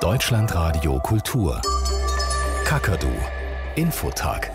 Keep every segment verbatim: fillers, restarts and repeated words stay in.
Deutschlandradio Kultur. Kakadu. Infotag.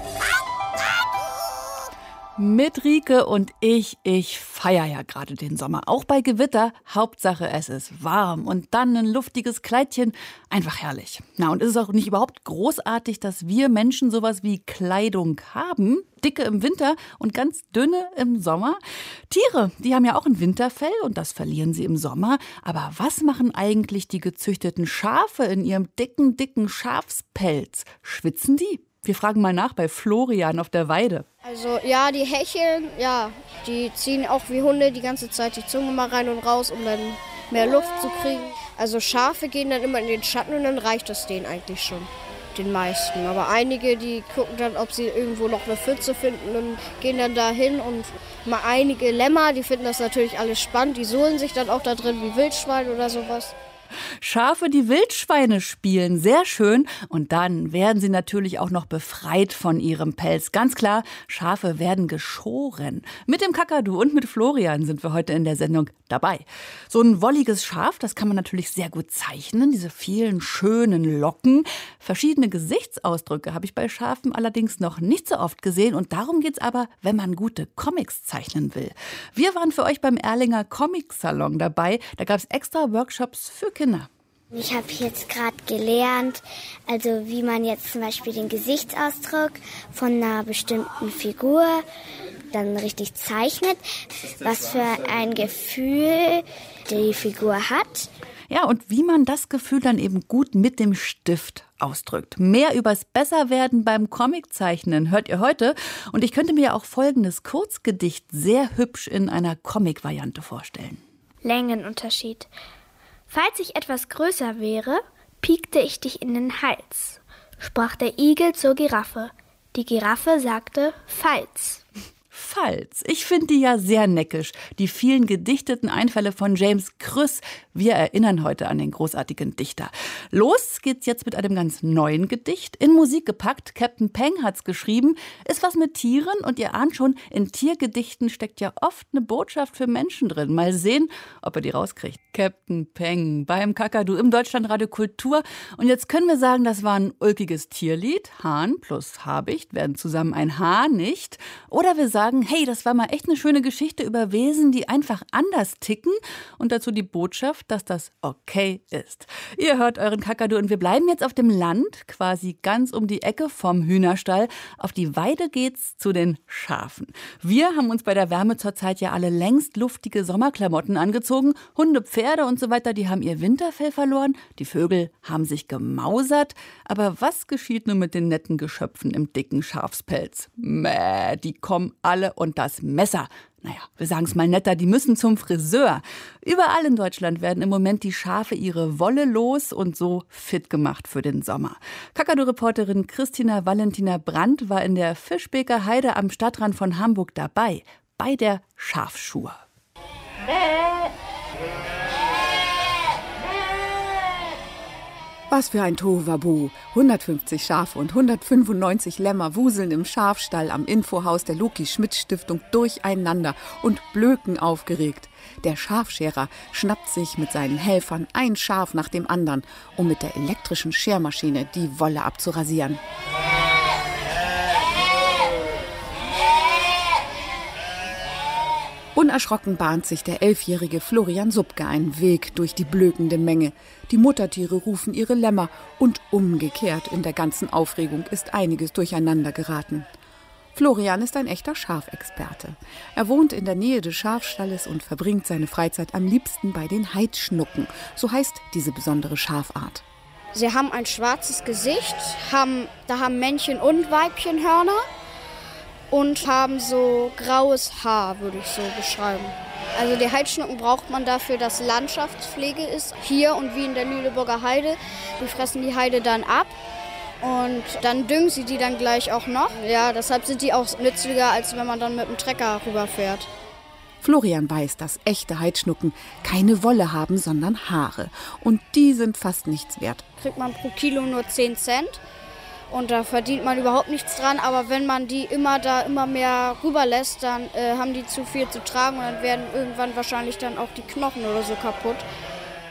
Mit Rike und ich, ich feiere ja gerade den Sommer. Auch bei Gewitter. Hauptsache es ist warm und dann ein luftiges Kleidchen. Einfach herrlich. Na, und ist es auch nicht überhaupt großartig, dass wir Menschen sowas wie Kleidung haben? Dicke im Winter und ganz dünne im Sommer. Tiere, die haben ja auch ein Winterfell und das verlieren sie im Sommer. Aber was machen eigentlich die gezüchteten Schafe in ihrem dicken, dicken Schafspelz? Schwitzen die? Wir fragen mal nach bei Florian auf der Weide. Also ja, die hecheln, ja, die ziehen auch wie Hunde die ganze Zeit die Zunge mal rein und raus, um dann mehr Luft zu kriegen. Also Schafe gehen dann immer in den Schatten und dann reicht es denen eigentlich schon, den meisten. Aber einige, die gucken dann, ob sie irgendwo noch eine Pfütze finden und gehen dann da hin. Und mal einige Lämmer, die finden das natürlich alles spannend, die suhlen sich dann auch da drin wie Wildschwein oder sowas. Schafe, die Wildschweine spielen, sehr schön. Und dann werden sie natürlich auch noch befreit von ihrem Pelz. Ganz klar, Schafe werden geschoren. Mit dem Kakadu und mit Florian sind wir heute in der Sendung dabei. So ein wolliges Schaf, das kann man natürlich sehr gut zeichnen. Diese vielen schönen Locken. Verschiedene Gesichtsausdrücke habe ich bei Schafen allerdings noch nicht so oft gesehen. Und darum geht's aber, wenn man gute Comics zeichnen will. Wir waren für euch beim Erlinger Comic-Salon dabei. Da gab es extra Workshops für Kinder. Ich habe jetzt gerade gelernt, also wie man jetzt zum Beispiel den Gesichtsausdruck von einer bestimmten Figur dann richtig zeichnet, was für ein Gefühl die Figur hat. Ja, und wie man das Gefühl dann eben gut mit dem Stift ausdrückt. Mehr übers Besserwerden beim Comiczeichnen hört ihr heute. Und ich könnte mir auch folgendes Kurzgedicht sehr hübsch in einer Comic-Variante vorstellen. Längenunterschied. Falls ich etwas größer wäre, piekte ich dich in den Hals, sprach der Igel zur Giraffe. Die Giraffe sagte, falls. Falls. Ich finde die ja sehr neckisch. Die vielen gedichteten Einfälle von James Krüss. Wir erinnern heute an den großartigen Dichter. Los geht's jetzt mit einem ganz neuen Gedicht. In Musik gepackt. Captain Peng hat's geschrieben. Ist was mit Tieren und ihr ahnt schon, in Tiergedichten steckt ja oft eine Botschaft für Menschen drin. Mal sehen, ob ihr die rauskriegt. Captain Peng beim Kakadu im Deutschlandradio Kultur. Und jetzt können wir sagen, das war ein ulkiges Tierlied. Hahn plus Habicht werden zusammen ein Haarnicht. Oder wir sagen, hey, das war mal echt eine schöne Geschichte über Wesen, die einfach anders ticken und dazu die Botschaft, dass das okay ist. Ihr hört euren Kakadu und wir bleiben jetzt auf dem Land, quasi ganz um die Ecke vom Hühnerstall. Auf die Weide geht's zu den Schafen. Wir haben uns bei der Wärme zurzeit ja alle längst luftige Sommerklamotten angezogen. Hunde, Pferde und so weiter, die haben ihr Winterfell verloren. Die Vögel haben sich gemausert. Aber was geschieht nun mit den netten Geschöpfen im dicken Schafspelz? Mäh, die kommen alle und das Messer. Naja, wir sagen es mal netter, die müssen zum Friseur. Überall in Deutschland werden im Moment die Schafe ihre Wolle los und so fit gemacht für den Sommer. Kakadu-Reporterin Christina Valentina Brandt war in der Fischbeker Heide am Stadtrand von Hamburg dabei, bei der Schafschur. Was für ein Tohuwabohu. hundertfünfzig Schafe und hundertfünfundneunzig Lämmer wuseln im Schafstall am Infohaus der Loki-Schmidt-Stiftung durcheinander und blöken aufgeregt. Der Schafscherer schnappt sich mit seinen Helfern ein Schaf nach dem anderen, um mit der elektrischen Schermaschine die Wolle abzurasieren. Unerschrocken bahnt sich der elfjährige Florian Subke einen Weg durch die blökende Menge. Die Muttertiere rufen ihre Lämmer und umgekehrt in der ganzen Aufregung ist einiges durcheinander geraten. Florian ist ein echter Schafexperte. Er wohnt in der Nähe des Schafstalles und verbringt seine Freizeit am liebsten bei den Heidschnucken. So heißt diese besondere Schafart. Sie haben ein schwarzes Gesicht, haben, da haben Männchen und Weibchen Hörner. Und haben so graues Haar, würde ich so beschreiben. Also die Heidschnucken braucht man dafür, dass Landschaftspflege ist. Hier und wie in der Lüneburger Heide. Die fressen die Heide dann ab und dann düngen sie die dann gleich auch noch. Ja, deshalb sind die auch nützlicher, als wenn man dann mit dem Trecker rüberfährt. Florian weiß, dass echte Heidschnucken keine Wolle haben, sondern Haare. Und die sind fast nichts wert. Kriegt man pro Kilo nur zehn Cent. Und da verdient man überhaupt nichts dran, aber wenn man die immer da immer mehr rüberlässt, dann äh, haben die zu viel zu tragen und dann werden irgendwann wahrscheinlich dann auch die Knochen oder so kaputt.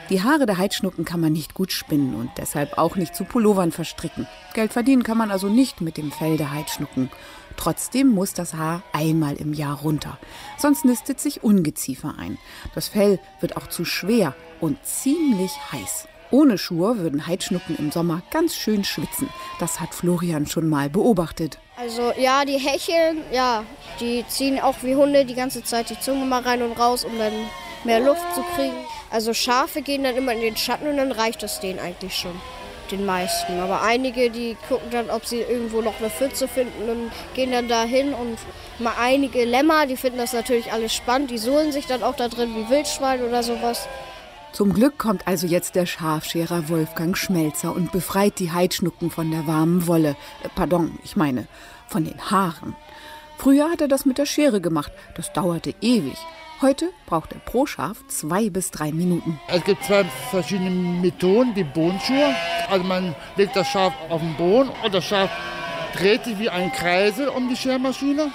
Die Haare der Heidschnucken kann man nicht gut spinnen und deshalb auch nicht zu Pullovern verstricken. Geld verdienen kann man also nicht mit dem Fell der Heidschnucken. Trotzdem muss das Haar einmal im Jahr runter. Sonst nistet sich Ungeziefer ein. Das Fell wird auch zu schwer und ziemlich heiß. Ohne Schuhe würden Heidschnucken im Sommer ganz schön schwitzen. Das hat Florian schon mal beobachtet. Also ja, die hecheln, ja, die ziehen auch wie Hunde die ganze Zeit die Zunge mal rein und raus, um dann mehr Luft zu kriegen. Also Schafe gehen dann immer in den Schatten und dann reicht es denen eigentlich schon, den meisten. Aber einige, die gucken dann, ob sie irgendwo noch eine Pfütze finden und gehen dann da hin. Und mal einige Lämmer, die finden das natürlich alles spannend, die suhlen sich dann auch da drin wie Wildschwein oder sowas. Zum Glück kommt also jetzt der Schafscherer Wolfgang Schmelzer und befreit die Heidschnucken von der warmen Wolle. Äh, pardon, ich meine, von den Haaren. Früher hat er das mit der Schere gemacht. Das dauerte ewig. Heute braucht er pro Schaf zwei bis drei Minuten. Es gibt zwei verschiedene Methoden, die Bohnenschuhe. Also man legt das Schaf auf den Boden und das Schaf dreht sich wie ein Kreisel um die Schermaschine.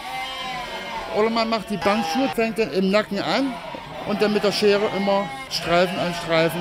Oder man macht die Bankschuhe, fängt dann im Nacken an und dann mit der Schere immer Streifen an Streifen.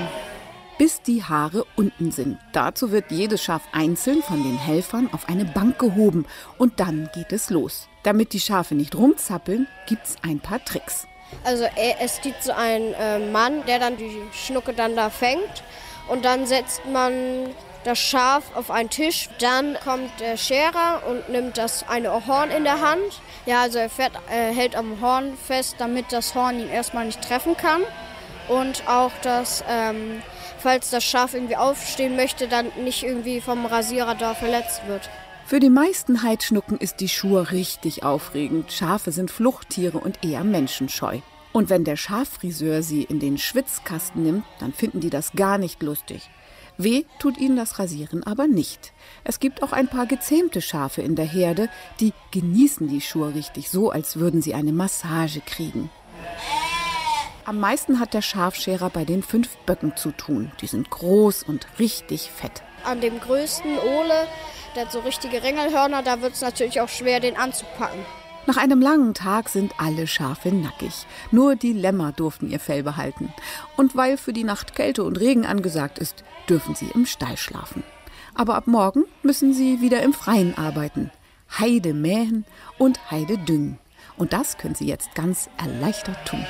Bis die Haare unten sind. Dazu wird jedes Schaf einzeln von den Helfern auf eine Bank gehoben. Und dann geht es los. Damit die Schafe nicht rumzappeln, gibt's ein paar Tricks. Also es gibt so einen äh, Mann, der dann die Schnucke dann da fängt. Und dann setzt man das Schaf auf einen Tisch. Dann kommt der Scherer und nimmt das eine Horn in der Hand. Ja, also er fährt, äh, hält am Horn fest, damit das Horn ihn erstmal nicht treffen kann. Und auch, dass, ähm, falls das Schaf irgendwie aufstehen möchte, dann nicht irgendwie vom Rasierer da verletzt wird. Für die meisten Heidschnucken ist die Schur richtig aufregend. Schafe sind Fluchttiere und eher menschenscheu. Und wenn der Schaffriseur sie in den Schwitzkasten nimmt, dann finden die das gar nicht lustig. Weh tut ihnen das Rasieren aber nicht. Es gibt auch ein paar gezähmte Schafe in der Herde, die genießen die Schur richtig, so als würden sie eine Massage kriegen. Am meisten hat der Schafscherer bei den fünf Böcken zu tun. Die sind groß und richtig fett. An dem größten Ole, der hat so richtige Ringelhörner, da wird es natürlich auch schwer, den anzupacken. Nach einem langen Tag sind alle Schafe nackig. Nur die Lämmer durften ihr Fell behalten. Und weil für die Nacht Kälte und Regen angesagt ist, dürfen sie im Stall schlafen. Aber ab morgen müssen sie wieder im Freien arbeiten. Heide mähen und Heide düngen. Und das können sie jetzt ganz erleichtert tun.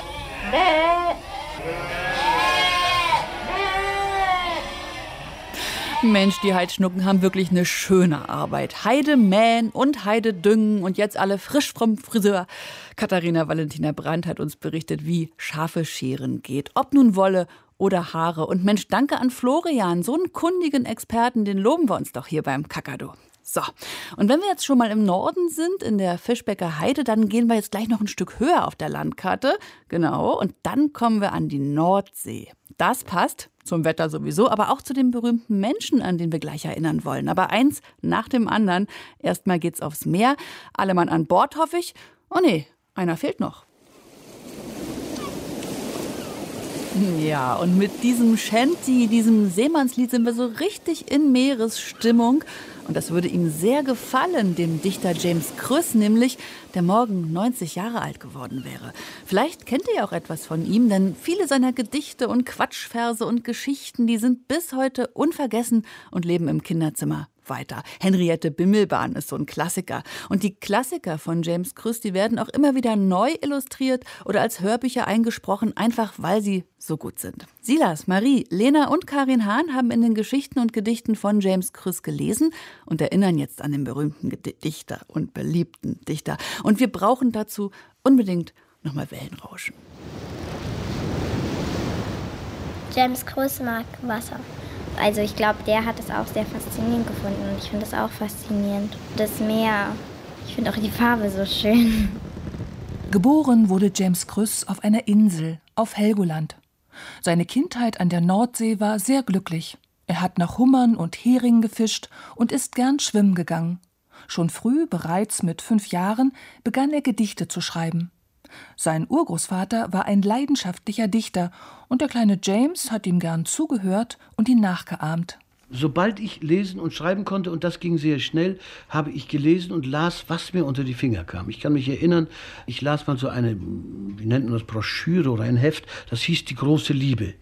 Mensch, die Heidschnucken haben wirklich eine schöne Arbeit. Heide mähen und Heide düngen und jetzt alle frisch vom Friseur. Katharina Valentina Brandt hat uns berichtet, wie Schafe scheren geht. Ob nun Wolle oder Haare. Und Mensch, danke an Florian, so einen kundigen Experten, den loben wir uns doch hier beim Kakadu. So, und wenn wir jetzt schon mal im Norden sind, in der Fischbecker Heide, dann gehen wir jetzt gleich noch ein Stück höher auf der Landkarte. Genau, und dann kommen wir an die Nordsee. Das passt zum Wetter sowieso, aber auch zu den berühmten Menschen, an den wir gleich erinnern wollen. Aber eins nach dem anderen. Erstmal geht's aufs Meer. Alle Mann an Bord, hoffe ich. Oh nee, einer fehlt noch. Ja, und mit diesem Shanty, diesem Seemannslied sind wir so richtig in Meeresstimmung. Und das würde ihm sehr gefallen, dem Dichter James Kröss nämlich, der morgen neunzig Jahre alt geworden wäre. Vielleicht kennt ihr ja auch etwas von ihm, denn viele seiner Gedichte und Quatschverse und Geschichten, die sind bis heute unvergessen und leben im Kinderzimmer weiter. Henriette Bimmelbahn ist so ein Klassiker. Und die Klassiker von James Kröss, die werden auch immer wieder neu illustriert oder als Hörbücher eingesprochen, einfach weil sie so gut sind. Silas, Marie, Lena und Karin Hahn haben in den Geschichten und Gedichten von James Kröss gelesen und erinnern jetzt an den berühmten Dichter und beliebten Dichter. Und wir brauchen dazu unbedingt nochmal Wellenrauschen. James Kröss mag Wasser. Also ich glaube, der hat es auch sehr faszinierend gefunden und ich finde es auch faszinierend. Das Meer, ich finde auch die Farbe so schön. Geboren wurde James Kröss auf einer Insel, auf Helgoland. Seine Kindheit an der Nordsee war sehr glücklich. Er hat nach Hummern und Heringen gefischt und ist gern schwimmen gegangen. Schon früh, bereits mit fünf Jahren, begann er Gedichte zu schreiben. Sein Urgroßvater war ein leidenschaftlicher Dichter und der kleine James hat ihm gern zugehört und ihn nachgeahmt. Sobald ich lesen und schreiben konnte, und das ging sehr schnell, habe ich gelesen und las, was mir unter die Finger kam. Ich kann mich erinnern, ich las mal so eine, wie nennt man das, Broschüre oder ein Heft, das hieß Die große Liebe.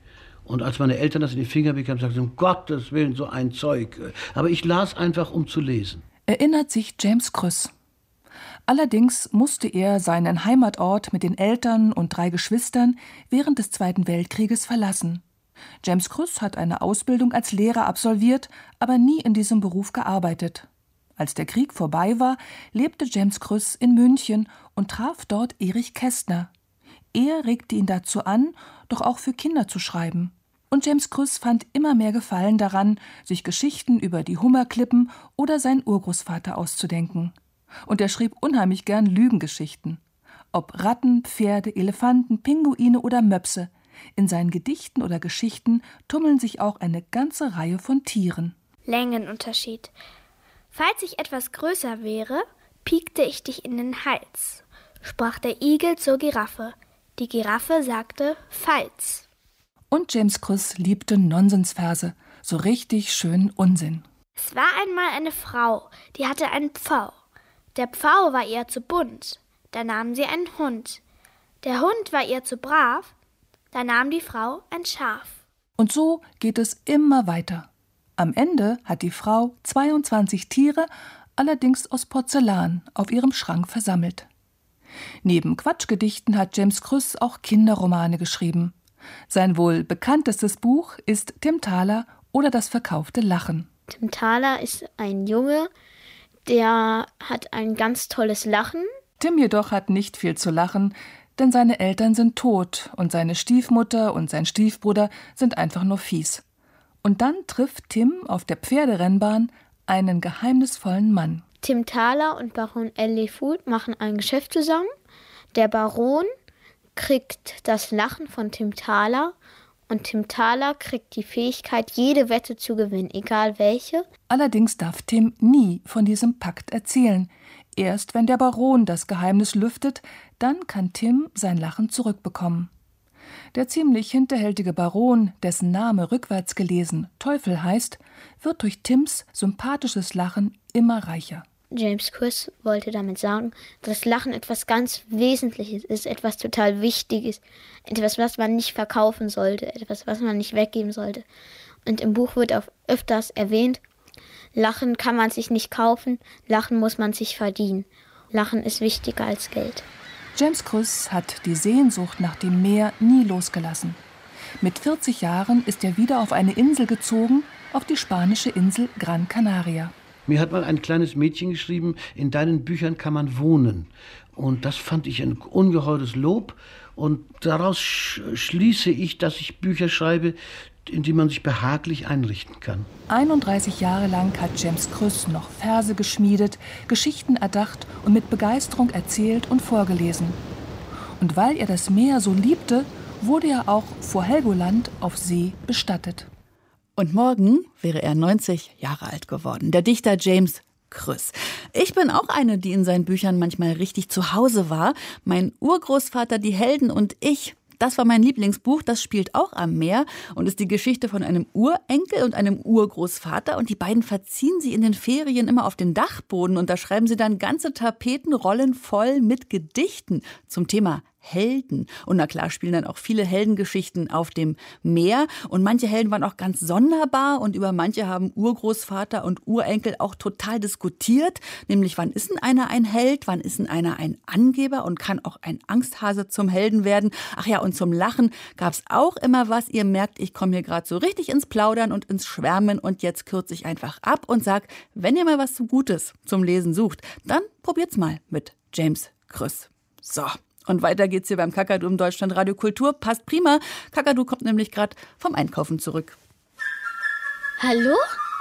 Und als meine Eltern das in die Finger bekamen, sagten sie, um Gottes Willen, so ein Zeug. Aber ich las einfach, um zu lesen. Erinnert sich James Krüss. Allerdings musste er seinen Heimatort mit den Eltern und drei Geschwistern während des Zweiten Weltkrieges verlassen. James Krüss hat eine Ausbildung als Lehrer absolviert, aber nie in diesem Beruf gearbeitet. Als der Krieg vorbei war, lebte James Krüss in München und traf dort Erich Kästner. Er regte ihn dazu an, doch auch für Kinder zu schreiben. Und James Krüss fand immer mehr Gefallen daran, sich Geschichten über die Hummerklippen oder seinen Urgroßvater auszudenken. Und er schrieb unheimlich gern Lügengeschichten. Ob Ratten, Pferde, Elefanten, Pinguine oder Möpse. In seinen Gedichten oder Geschichten tummeln sich auch eine ganze Reihe von Tieren. Längenunterschied. Falls ich etwas größer wäre, piekte ich dich in den Hals, sprach der Igel zur Giraffe. Die Giraffe sagte, falls. Und James Krüss liebte Nonsensverse, so richtig schön Unsinn. Es war einmal eine Frau, die hatte einen Pfau. Der Pfau war ihr zu bunt, da nahm sie einen Hund. Der Hund war ihr zu brav, da nahm die Frau ein Schaf. Und so geht es immer weiter. Am Ende hat die Frau zweiundzwanzig Tiere, allerdings aus Porzellan, auf ihrem Schrank versammelt. Neben Quatschgedichten hat James Krüss auch Kinderromane geschrieben. Sein wohl bekanntestes Buch ist Tim Thaler oder das verkaufte Lachen. Tim Thaler ist ein Junge, der hat ein ganz tolles Lachen. Tim jedoch hat nicht viel zu lachen, denn seine Eltern sind tot und seine Stiefmutter und sein Stiefbruder sind einfach nur fies. Und dann trifft Tim auf der Pferderennbahn einen geheimnisvollen Mann. Tim Thaler und Baron Ellie Food machen ein Geschäft zusammen. Der Baron kriegt das Lachen von Tim Thaler und Tim Thaler kriegt die Fähigkeit, jede Wette zu gewinnen, egal welche. Allerdings darf Tim nie von diesem Pakt erzählen. Erst wenn der Baron das Geheimnis lüftet, dann kann Tim sein Lachen zurückbekommen. Der ziemlich hinterhältige Baron, dessen Name rückwärts gelesen Teufel heißt, wird durch Tims sympathisches Lachen immer reicher. James Krüss wollte damit sagen, dass Lachen etwas ganz Wesentliches ist, etwas total Wichtiges, etwas, was man nicht verkaufen sollte, etwas, was man nicht weggeben sollte. Und im Buch wird auch öfters erwähnt, Lachen kann man sich nicht kaufen, Lachen muss man sich verdienen. Lachen ist wichtiger als Geld. James Krüss hat die Sehnsucht nach dem Meer nie losgelassen. Mit vierzig Jahren ist er wieder auf eine Insel gezogen, auf die spanische Insel Gran Canaria. Mir hat mal ein kleines Mädchen geschrieben, in deinen Büchern kann man wohnen. Und das fand ich ein ungeheures Lob. Und daraus sch- schließe ich, dass ich Bücher schreibe, in die man sich behaglich einrichten kann. einunddreißig Jahre lang hat James Krüss noch Verse geschmiedet, Geschichten erdacht und mit Begeisterung erzählt und vorgelesen. Und weil er das Meer so liebte, wurde er auch vor Helgoland auf See bestattet. Und morgen wäre er neunzig Jahre alt geworden, der Dichter James Krüss. Ich bin auch eine, die in seinen Büchern manchmal richtig zu Hause war. Mein Urgroßvater, die Helden und ich, das war mein Lieblingsbuch, das spielt auch am Meer und ist die Geschichte von einem Urenkel und einem Urgroßvater. Und die beiden verziehen sie in den Ferien immer auf den Dachboden und da schreiben sie dann ganze Tapetenrollen voll mit Gedichten zum Thema Helden. Und na klar spielen dann auch viele Heldengeschichten auf dem Meer. Und manche Helden waren auch ganz sonderbar und über manche haben Urgroßvater und Urenkel auch total diskutiert. Nämlich, wann ist denn einer ein Held, wann ist denn einer ein Angeber und kann auch ein Angsthase zum Helden werden? Ach ja, und zum Lachen gab es auch immer was. Ihr merkt, ich komme hier gerade so richtig ins Plaudern und ins Schwärmen und jetzt kürze ich einfach ab und sag, wenn ihr mal was so Gutes zum Lesen sucht, dann probiert's mal mit James Krüss. So. Und weiter geht's hier beim Kakadu im Deutschlandradio Kultur. Passt prima. Kakadu kommt nämlich gerade vom Einkaufen zurück. Hallo?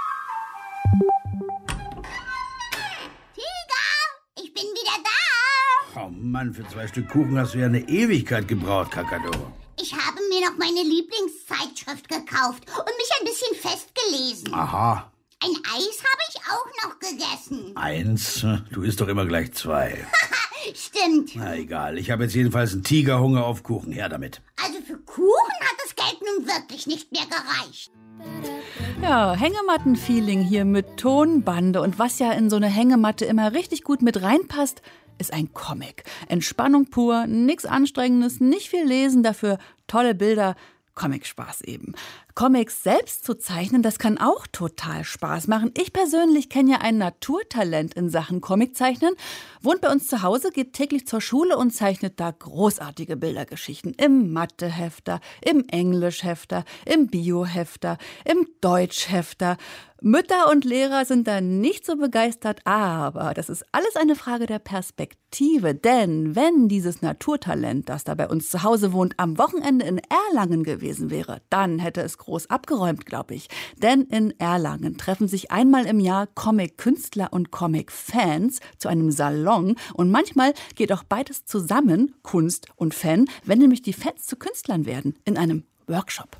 Tiger, ich bin wieder da. Oh Mann, für zwei Stück Kuchen hast du ja eine Ewigkeit gebraucht, Kakadu. Ich habe mir noch meine Lieblingszeitschrift gekauft und mich ein bisschen festgelesen. Aha. Ein Eis habe ich auch noch gegessen. Eins? Du isst doch immer gleich zwei. Stimmt. Na egal, ich habe jetzt jedenfalls einen Tigerhunger auf Kuchen. Her damit. Also für Kuchen hat das Geld nun wirklich nicht mehr gereicht. Ja, Hängematten-Feeling hier mit Tonbande. Und was ja in so eine Hängematte immer richtig gut mit reinpasst, ist ein Comic. Entspannung pur, nichts Anstrengendes, nicht viel lesen, dafür tolle Bilder. Comicspaß eben. Comics selbst zu zeichnen, das kann auch total Spaß machen. Ich persönlich kenne ja ein Naturtalent in Sachen Comiczeichnen, wohnt bei uns zu Hause, geht täglich zur Schule und zeichnet da großartige Bildergeschichten. Im Mathehefter, im Englischhefter, im Biohefter, im Deutschhefter. Mütter und Lehrer sind da nicht so begeistert, aber das ist alles eine Frage der Perspektive. Denn wenn dieses Naturtalent, das da bei uns zu Hause wohnt, am Wochenende in Erlangen gewesen wäre, dann hätte es groß abgeräumt, glaube ich. Denn in Erlangen treffen sich einmal im Jahr Comic-Künstler und Comic-Fans zu einem Salon. Und manchmal geht auch beides zusammen, Kunst und Fan, wenn nämlich die Fans zu Künstlern werden, in einem Workshop.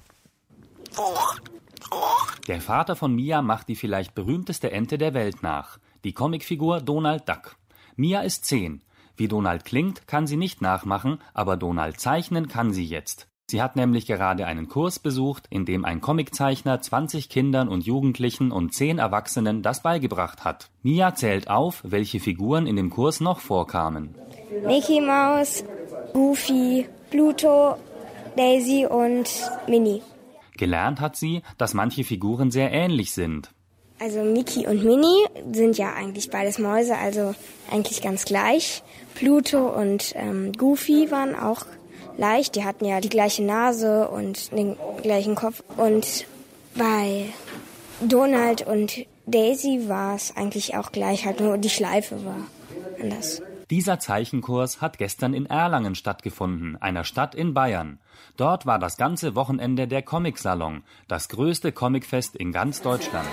Der Vater von Mia macht die vielleicht berühmteste Ente der Welt nach, die Comicfigur Donald Duck. Mia ist zehn. Wie Donald klingt, kann sie nicht nachmachen, aber Donald zeichnen kann sie jetzt. Sie hat nämlich gerade einen Kurs besucht, in dem ein Comiczeichner zwanzig Kindern und Jugendlichen und zehn Erwachsenen das beigebracht hat. Mia zählt auf, welche Figuren in dem Kurs noch vorkamen. Mickey Mouse, Goofy, Pluto, Daisy und Minnie. Gelernt hat sie, dass manche Figuren sehr ähnlich sind. Also Mickey und Minnie sind ja eigentlich beides Mäuse, also eigentlich ganz gleich. Pluto und ähm, Goofy waren auch gleich, die hatten ja die gleiche Nase und den gleichen Kopf. Und bei Donald und Daisy war es eigentlich auch gleich, halt nur die Schleife war anders. Dieser Zeichenkurs hat gestern in Erlangen stattgefunden, einer Stadt in Bayern. Dort war das ganze Wochenende der Comic-Salon, das größte Comicfest in ganz Deutschland.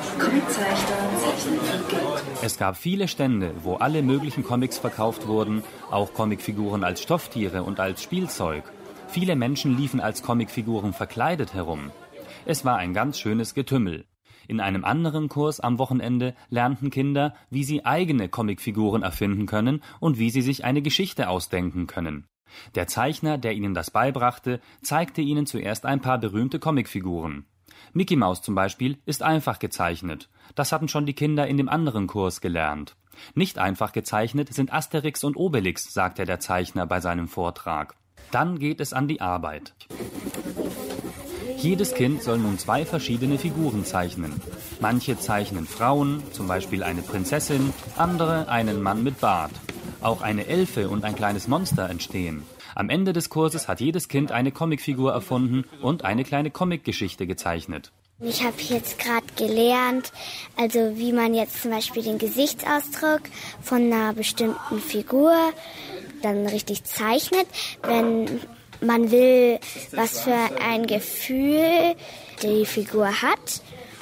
Es gab viele Stände, wo alle möglichen Comics verkauft wurden, auch Comicfiguren als Stofftiere und als Spielzeug. Viele Menschen liefen als Comicfiguren verkleidet herum. Es war ein ganz schönes Getümmel. In einem anderen Kurs am Wochenende lernten Kinder, wie sie eigene Comicfiguren erfinden können und wie sie sich eine Geschichte ausdenken können. Der Zeichner, der ihnen das beibrachte, zeigte ihnen zuerst ein paar berühmte Comicfiguren. Mickey Mouse zum Beispiel ist einfach gezeichnet. Das hatten schon die Kinder in dem anderen Kurs gelernt. Nicht einfach gezeichnet sind Asterix und Obelix, sagte der Zeichner bei seinem Vortrag. Dann geht es an die Arbeit. Jedes Kind soll nun zwei verschiedene Figuren zeichnen. Manche zeichnen Frauen, zum Beispiel eine Prinzessin, andere einen Mann mit Bart. Auch eine Elfe und ein kleines Monster entstehen. Am Ende des Kurses hat jedes Kind eine Comicfigur erfunden und eine kleine Comicgeschichte gezeichnet. Ich habe jetzt gerade gelernt, also wie man jetzt zum Beispiel den Gesichtsausdruck von einer bestimmten Figur dann richtig zeichnet, wenn man will, was für ein Gefühl die Figur hat.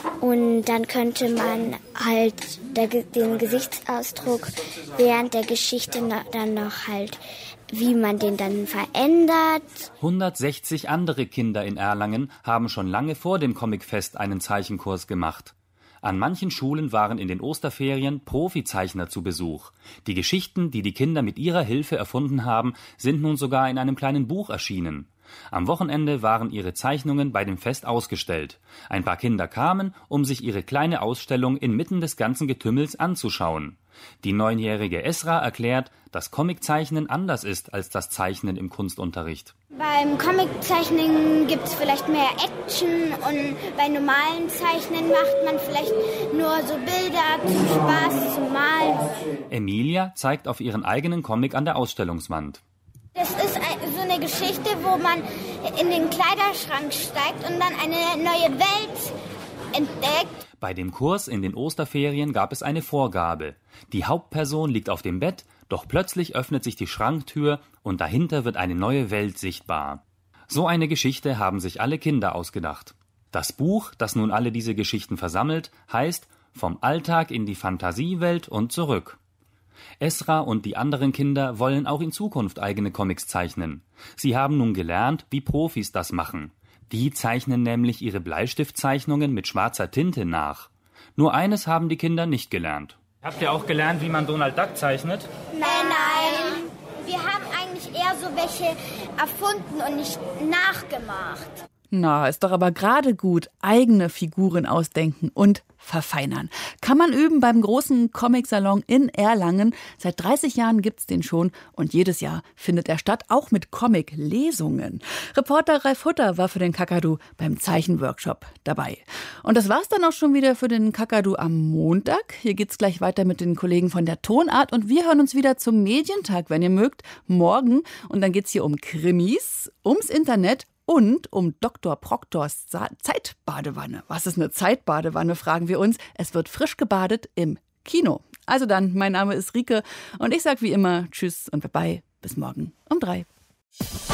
Und dann könnte man halt der, den Gesichtsausdruck während der Geschichte dann noch halt, wie man den dann verändert. hundertsechzig andere Kinder in Erlangen haben schon lange vor dem Comicfest einen Zeichenkurs gemacht. An manchen Schulen waren in den Osterferien Profizeichner zu Besuch. Die Geschichten, die die Kinder mit ihrer Hilfe erfunden haben, sind nun sogar in einem kleinen Buch erschienen. Am Wochenende waren ihre Zeichnungen bei dem Fest ausgestellt. Ein paar Kinder kamen, um sich ihre kleine Ausstellung inmitten des ganzen Getümmels anzuschauen. Die neunjährige Esra erklärt, dass Comiczeichnen anders ist als das Zeichnen im Kunstunterricht. Beim Comiczeichnen gibt es vielleicht mehr Action und bei normalen Zeichnen macht man vielleicht nur so Bilder zum Spaß, zum Malen. Emilia zeigt auf ihren eigenen Comic an der Ausstellungswand. Das ist so eine Geschichte, wo man in den Kleiderschrank steigt und dann eine neue Welt entdeckt. Bei dem Kurs in den Osterferien gab es eine Vorgabe. Die Hauptperson liegt auf dem Bett, doch plötzlich öffnet sich die Schranktür und dahinter wird eine neue Welt sichtbar. So eine Geschichte haben sich alle Kinder ausgedacht. Das Buch, das nun alle diese Geschichten versammelt, heißt »Vom Alltag in die Fantasiewelt und zurück«. Esra und die anderen Kinder wollen auch in Zukunft eigene Comics zeichnen. Sie haben nun gelernt, wie Profis das machen. Die zeichnen nämlich ihre Bleistiftzeichnungen mit schwarzer Tinte nach. Nur eines haben die Kinder nicht gelernt. Habt ihr auch gelernt, wie man Donald Duck zeichnet? Nein, nein. Wir haben eigentlich eher so welche erfunden und nicht nachgemacht. Na, ist doch aber gerade gut. Eigene Figuren ausdenken und verfeinern. Kann man üben beim großen Comic-Salon in Erlangen. Seit dreißig Jahren gibt's den schon und jedes Jahr findet er statt, auch mit Comic-Lesungen. Reporter Ralf Hutter war für den Kakadu beim Zeichenworkshop dabei. Und das war's dann auch schon wieder für den Kakadu am Montag. Hier geht's gleich weiter mit den Kollegen von der Tonart und wir hören uns wieder zum Medientag, wenn ihr mögt, morgen. Und dann geht's hier um Krimis, ums Internet und um Doktor Proktors Zeitbadewanne. Was ist eine Zeitbadewanne, fragen wir uns. Es wird frisch gebadet im Kino. Also dann, mein Name ist Rike und ich sage wie immer Tschüss und Bye-bye. Bis morgen um drei.